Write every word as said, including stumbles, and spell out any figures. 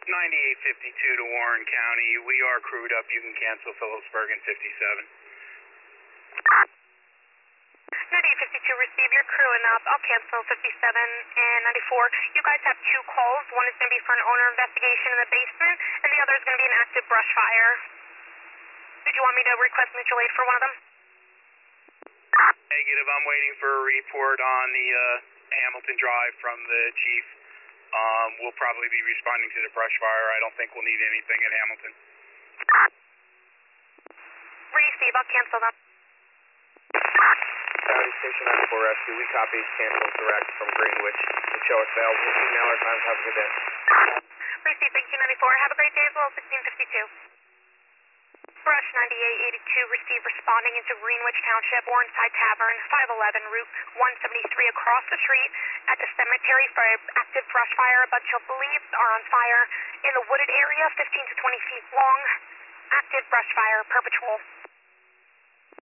ninety-eight fifty-two to Warren County. We are crewed up. You can cancel Phillipsburg in fifty-seven. ninety-eight fifty-two, receive your crewing up. I'll cancel fifty-seven and ninety-four. You guys have two calls. One is going to be for an owner investigation in the basement, and the other is going to be an active brush fire. Did you want me to request mutual aid for one of them? Negative. I'm waiting for a report on the uh, Hamilton Drive from the chief. Um, we'll probably be responding to the brush fire. I don't think we'll need anything at Hamilton. Receive. I'll cancel them. County Station ninety-four Rescue, we copy, cancel direct from Greenwich to show us failed. We'll email our times. Have a good day. Receive, thank you, ninety-four. Have a great day as well, sixteen fifty-two. Brush ninety-eight eighty-two, receive responding into Greenwich Township, Warrenside Tavern, five eleven Route one seventy-three across the street at the cemetery for active brush fire. A bunch of leaves are on fire in the wooded area, fifteen to twenty feet long. Active brush fire, perpetual.